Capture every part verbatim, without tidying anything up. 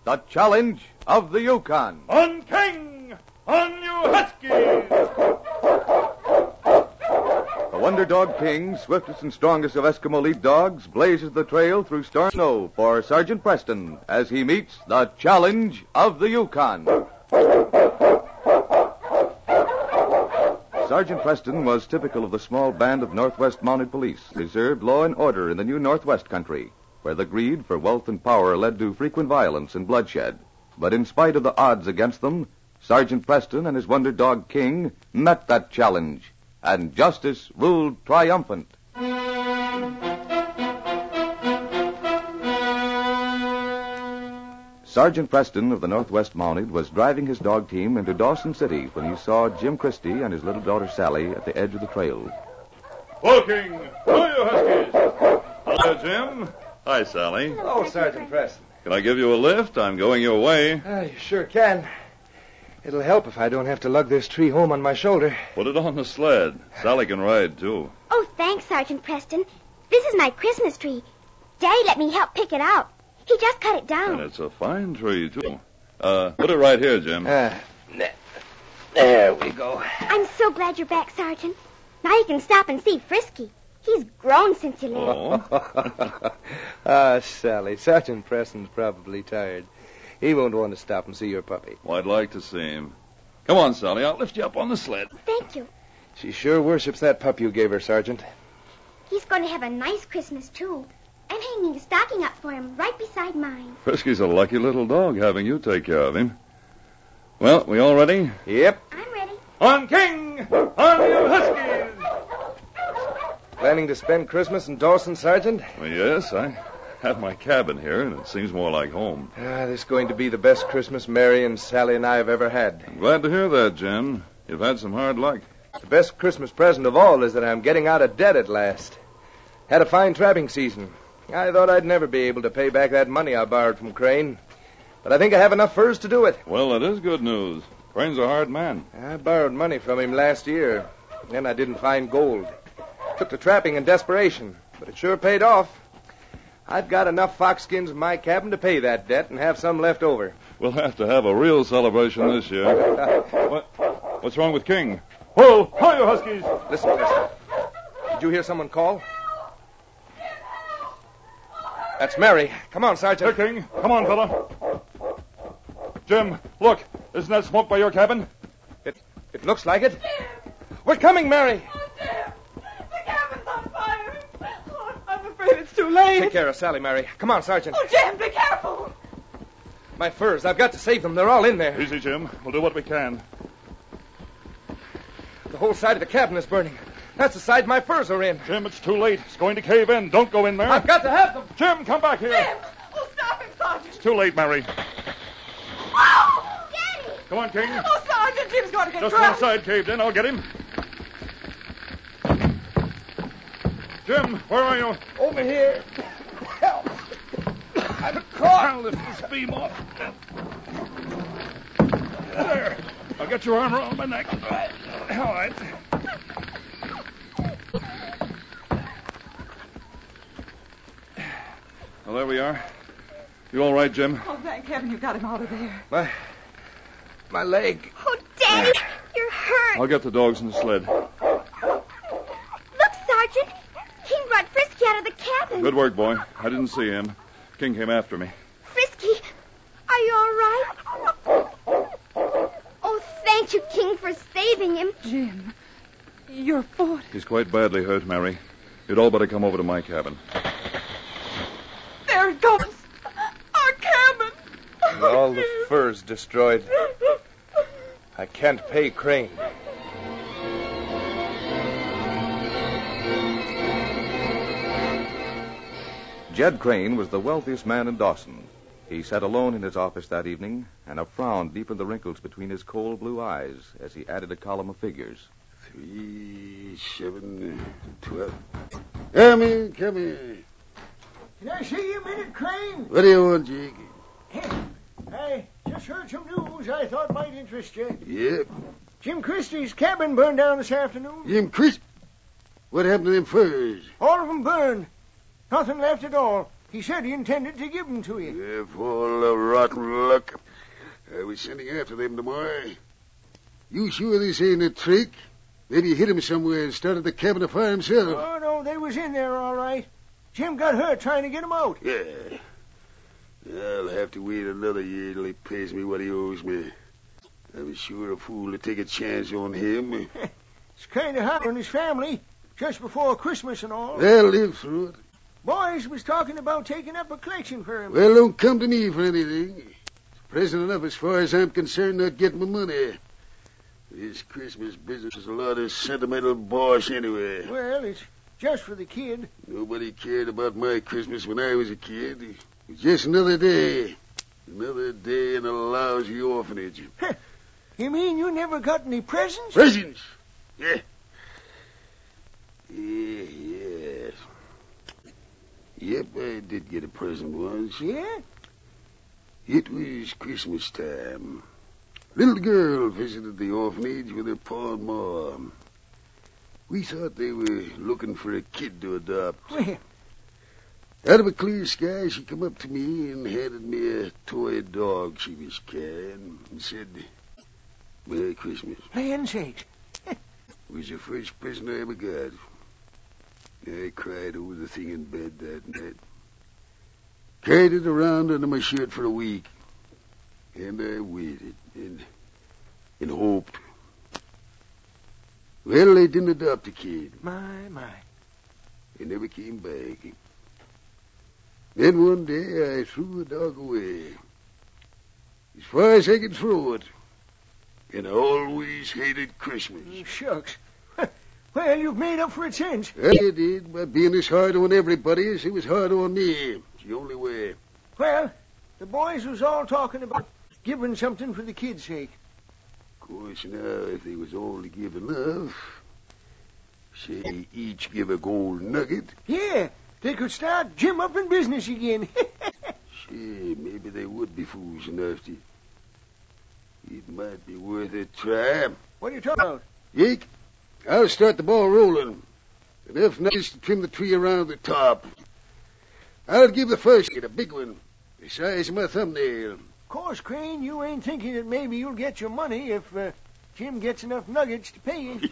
the challenge of the Yukon. On King! On you Huskies! The Wonder Dog King, swiftest and strongest of Eskimo lead dogs, blazes the trail through storm snow for Sergeant Preston as he meets the challenge of the Yukon. Sergeant Preston was typical of the small band of Northwest Mounted Police, preserved law and order in the new Northwest country, where the greed for wealth and power led to frequent violence and bloodshed. But in spite of the odds against them, Sergeant Preston and his Wonder Dog King met that challenge, and justice ruled triumphant. Sergeant Preston of the Northwest Mounted was driving his dog team into Dawson City when he saw Jim Christie and his little daughter Sally at the edge of the trail. Walking! Hi, you Huskies! Hello, Jim. Hi, Sally. Hello, Sergeant Preston. Can I give you a lift? I'm going your way. Uh, you sure can. It'll help if I don't have to lug this tree home on my shoulder. Put it on the sled. Sally can ride, too. Oh, thanks, Sergeant Preston. This is my Christmas tree. Daddy let me help pick it out. He just cut it down. And it's a fine tree, too. Uh, put it right here, Jim. Uh, there we go. I'm so glad you're back, Sergeant. Now you can stop and see Frisky. He's grown since you left. Oh. Ah, Sally, Sergeant Preston's probably tired. He won't want to stop and see your puppy. Well, I'd like to see him. Come on, Sally. I'll lift you up on the sled. Thank you. She sure worships that pup you gave her, Sergeant. He's going to have a nice Christmas, too. I'm hanging a stocking up for him right beside mine. Frisky's a lucky little dog having you take care of him. Well, we all ready? Yep. I'm ready. On King! On you Huskies! Planning to spend Christmas in Dawson, Sergeant? Well, yes, I have my cabin here, and it seems more like home. Ah, this is going to be the best Christmas Mary and Sally and I have ever had. I'm glad to hear that, Jim. You've had some hard luck. The best Christmas present of all is that I'm getting out of debt at last. Had a fine trapping season. I thought I'd never be able to pay back that money I borrowed from Crane. But I think I have enough furs to do it. Well, that is good news. Crane's a hard man. I borrowed money from him last year. Then I didn't find gold. Took to trapping in desperation. But it sure paid off. I've got enough fox skins in my cabin to pay that debt and have some left over. We'll have to have a real celebration this year. what? What's wrong with King? Whoa! Hi, you Huskies! Listen, Preston. Did you hear someone call? That's Mary. Come on, Sergeant. Here, King. Come on, fella. Jim, look. Isn't that smoke by your cabin? It it looks like it. We're coming, Mary. Oh, Jim. The cabin's on fire. Oh, I'm afraid it's too late. Take care of Sally, Mary. Come on, Sergeant. Oh, Jim, be careful. My furs. I've got to save them. They're all in there. Easy, Jim. We'll do what we can. The whole side of the cabin is burning. That's the side my furs are in. Jim, it's too late. It's going to cave in. Don't go in there. I've got to have them. Jim, come back here. Jim. Oh, stop him, Sergeant. It's too late, Mary. Oh! Daddy! Come on, King. Oh, Sergeant, Jim's going to get Just trapped. one side caved in. I'll get him. Jim, where are you? Over here. Help. I'm caught. I'll lift this beam off. There. I'll get your arm around my neck. All right. Well, there we are. You all right, Jim? Oh, thank heaven you got him out of there. My, my leg. Oh, Daddy, you're hurt. I'll get the dogs in the sled. Look, Sergeant. King brought Frisky out of the cabin. Good work, boy. I didn't see him. King came after me. Frisky, are you all right? Oh, thank you, King, for saving him. Jim, your foot. He's quite badly hurt, Mary. You'd all better come over to my cabin. There it comes. Our cabin. And all the furs destroyed. I can't pay Crane. Jed Crane was the wealthiest man in Dawson. He sat alone in his office that evening, and a frown deepened the wrinkles between his cold blue eyes as he added a column of figures. Three, seven, twelve. Come in, come in. Can I see you a minute, Crane? What do you want, Jake? I just heard some news I thought might interest you. Yep. Jim Christie's cabin burned down this afternoon. Jim Chris. What happened to them furs? All of them burned. Nothing left at all. He said he intended to give 'em to you. Yeah, full of rotten luck. I was sending after them tomorrow. You sure this ain't a trick? Maybe he hid him somewhere and started the cabin afire himself. Oh, no, they was in there all right. Jim got hurt trying to get 'em out. Yeah. I'll have to wait another year till he pays me what he owes me. I was sure a fool to take a chance on him. It's kind of hard on his family, just before Christmas and all. They'll live through it. Boys was talking about taking up a collection for him. Well, don't come to me for anything. It's present enough as far as I'm concerned not getting my money. This Christmas business is a lot of sentimental bosh anyway. Well, it's just for the kid. Nobody cared about my Christmas when I was a kid. It was just another day. Another day in a lousy orphanage. You mean you never got any presents? Presents? Yeah. Yeah, yes. Yep, I did get a present once. Yeah? It was Christmas time. Little girl visited the orphanage with her pa and ma. We thought they were looking for a kid to adopt. Well, Out of a clear sky, she come up to me and handed me a toy dog she was carrying and said, "Merry Christmas." land sakes. It was the first present I ever got. I cried over the thing in bed that night. Carried it around under my shirt for a week. And I waited and, and hoped. Well, they didn't adopt the kid. My, my. He never came back. Then one day I threw the dog away. As far as I could throw it. And I always hated Christmas. Mm, shucks. Well, you've made up for it since. I did, by being as hard on everybody as it was hard on me. It's the only way. Well, the boys was all talking about giving something for the kid's sake. Of course, now, if they was all to give enough, say each give a gold nugget, Yeah, they could start Jim up in business again. say maybe they would be fools enough to. It might be worth a try. What are you talking about? Yeek, I'll start the ball rolling. Enough nuggets to trim the tree around the top. I'll give the first kid a big one, the size of my thumbnail. Of course, Crane, you ain't thinking that maybe you'll get your money if uh, Jim gets enough nuggets to pay you.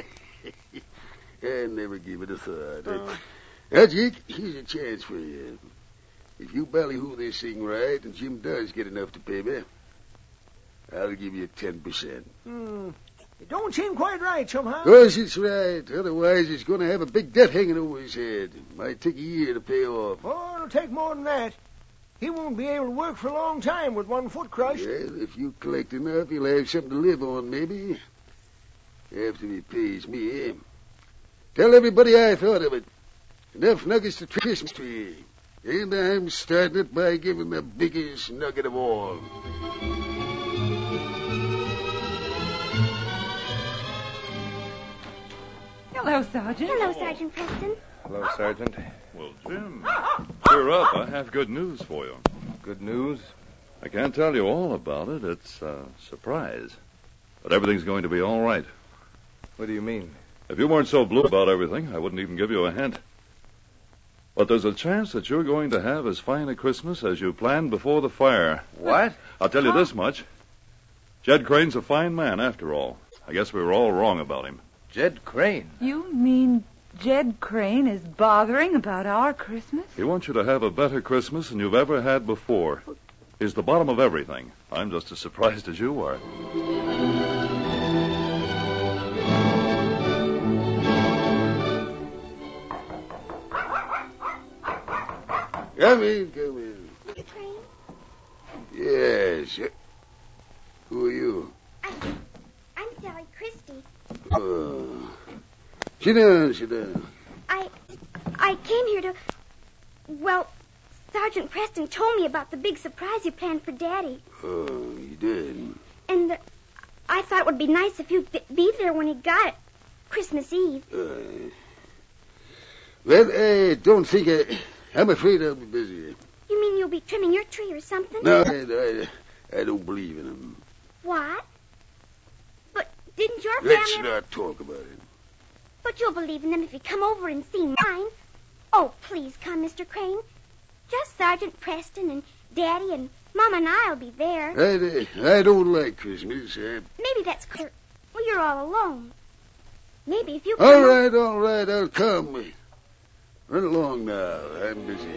I never give it a thought. Oh. Now, Jake, here's a chance for you. If you ballyhoo this thing right and Jim does get enough to pay me, I'll give you ten percent. Hmm. It don't seem quite right somehow. Of course it's right. Otherwise, he's going to have a big debt hanging over his head. Might take a year to pay off. Oh, it'll take more than that. He won't be able to work for a long time with one foot crushed. Well, if you collect enough, he'll have something to live on, maybe. After he pays me. Tell everybody I thought of it. Enough nuggets to Christmas tree. And I'm starting it by giving the biggest nugget of all. Hello, Sergeant. Hello, Sergeant Preston. Hello, Sergeant. Well, Jim, cheer up. I have good news for you. Good news? I can't tell you all about it. It's a surprise. But everything's going to be all right. What do you mean? If you weren't so blue about everything, I wouldn't even give you a hint. But there's a chance that you're going to have as fine a Christmas as you planned before the fire. What? I'll tell you this much. Jed Crane's a fine man, after all. I guess we were all wrong about him. Jed Crane. You mean Jed Crane is bothering about our Christmas? He wants you to have a better Christmas than you've ever had before. He's the bottom of everything. I'm just as surprised as you are. Come in, come in. Mister Crane, Yes. Who are you? I, I'm Sally Christie. Oh. Sit down, sit down. I, I came here to, well, Sergeant Preston told me about the big surprise you planned for Daddy. Oh, you did? And uh, I thought it would be nice if you'd be there when he got it, Christmas Eve. Uh, well, I don't think I... I'm afraid I'll be busy. You mean you'll be trimming your tree or something? No, I, I, I don't believe in him. What? But didn't your Let's family... not talk about it. But you'll believe in them if you come over and see mine. Oh, please come, Mister Crane. Just Sergeant Preston and Daddy and Mom and I'll be there. I, I don't like Christmas. I... Maybe that's 'cause well, you're all alone. Maybe if you All come right, all right, I'll come. Run along now. I'm busy.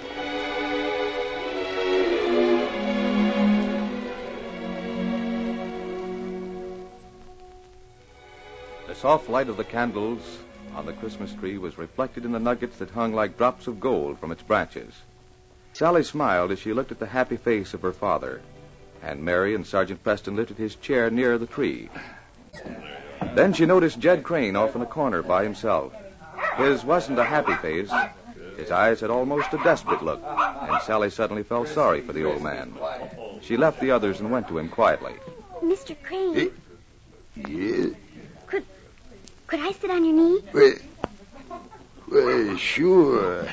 The soft light of the candles on the Christmas tree was reflected in the nuggets that hung like drops of gold from its branches. Sally smiled as she looked at the happy face of her father, and Mary and Sergeant Preston lifted his chair near the tree. Then she noticed Jed Crane off in a corner by himself. His wasn't a happy face. His eyes had almost a desperate look, and Sally suddenly felt sorry for the old man. She left the others and went to him quietly. Mister Crane. Hey. Yeah? Could could I sit on your knee? Well, well sure.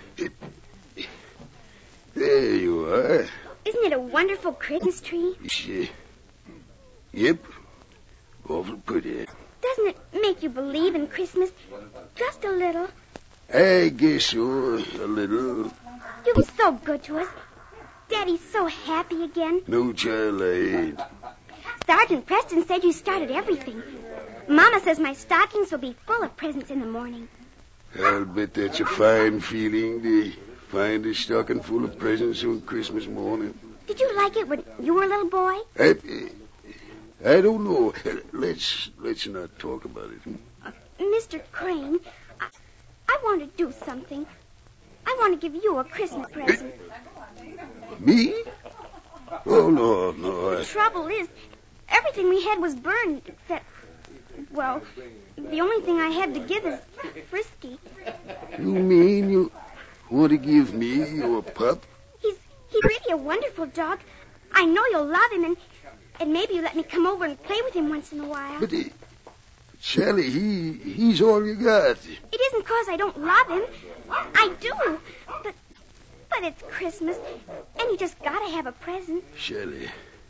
There you are. Isn't it a wonderful Christmas tree? Uh, yep. Awful pretty. Doesn't it make you believe in Christmas just a little? I guess so, a little. You've been so good to us. Daddy's so happy again. No, child, I ain't. Sergeant Preston said you started everything. Mama says my stockings will be full of presents in the morning. I'll bet that's a fine feeling to find a stocking full of presents on Christmas morning. Did you like it when you were a little boy? I, I don't know. Let's let's not talk about it. Uh, Mister Crane, I, I want to do something. I want to give you a Christmas present. Me? Oh, no, no. The I... trouble is, everything we had was burned except, well, the only thing I had to give is Frisky. You mean you want to give me your pup? He's he's really a wonderful dog. I know you'll love him, and and maybe you'll let me come over and play with him once in a while. But, uh, Sally, he he's all you got. It isn't because I don't love him. I do. But but it's Christmas, and you just gotta have a present. Sally,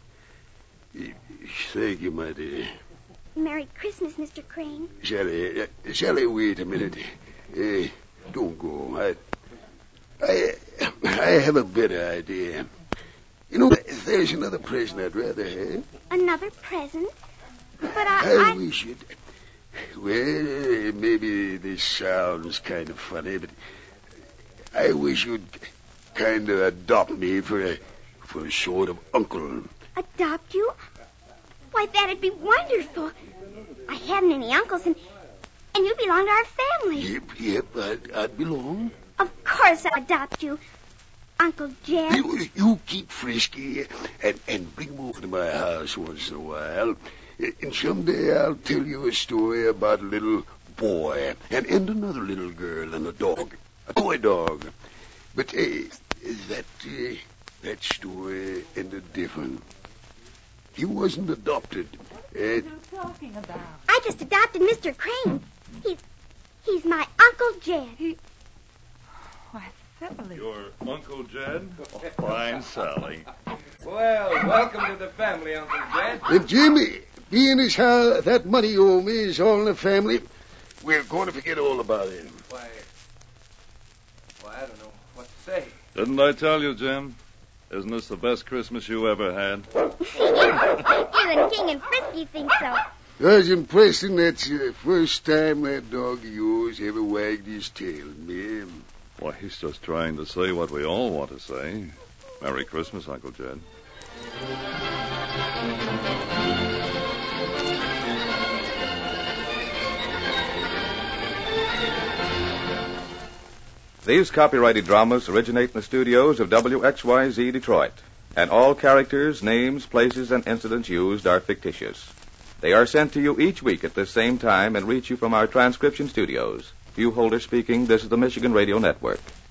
thank you, my dear. Merry Christmas, Mister Crane. Sally, uh, Sally, wait a minute. Uh, don't go. I, I, I have a better idea. You know, there's another present I'd rather have. Another present? But I... I, I... wish you'd... Well, maybe this sounds kind of funny, but I wish you'd kind of adopt me for a, for a sort of uncle. Adopt you? Why, that'd be wonderful. I haven't any uncles, and and you belong to our family. Yep, yep, I'd, I'd belong. Of course I'll adopt you, Uncle Jed. You, you keep Frisky and, and bring him over to my house once in a while. And someday I'll tell you a story about a little boy and, and another little girl and a dog, a toy dog. But uh, that uh, that story ended different. He wasn't adopted. Uh, What are you talking about? I just adopted Mister Crane. He's he's my Uncle Jed. He... Why, Sally. Your Uncle Jed? Oh, fine, Sally. Well, welcome to the family, Uncle Jed. and Jimmy, being as how that money you owe me is all in the family, we're going to forget all about it. Why, why, I don't know what to say. Didn't I tell you, Jim? Isn't this the best Christmas you ever had? Even King and Frisky think so. Sergeant Preston, that's the first time that dog of yours ever wagged his tail, ma'am. Why, he's just trying to say what we all want to say. Merry Christmas, Uncle Jed. These copyrighted dramas originate in the studios of W X Y Z Detroit, and all characters, names, places, and incidents used are fictitious. They are sent to you each week at the same time and reach you from our transcription studios. Hugh Holder speaking. This is the Michigan Radio Network.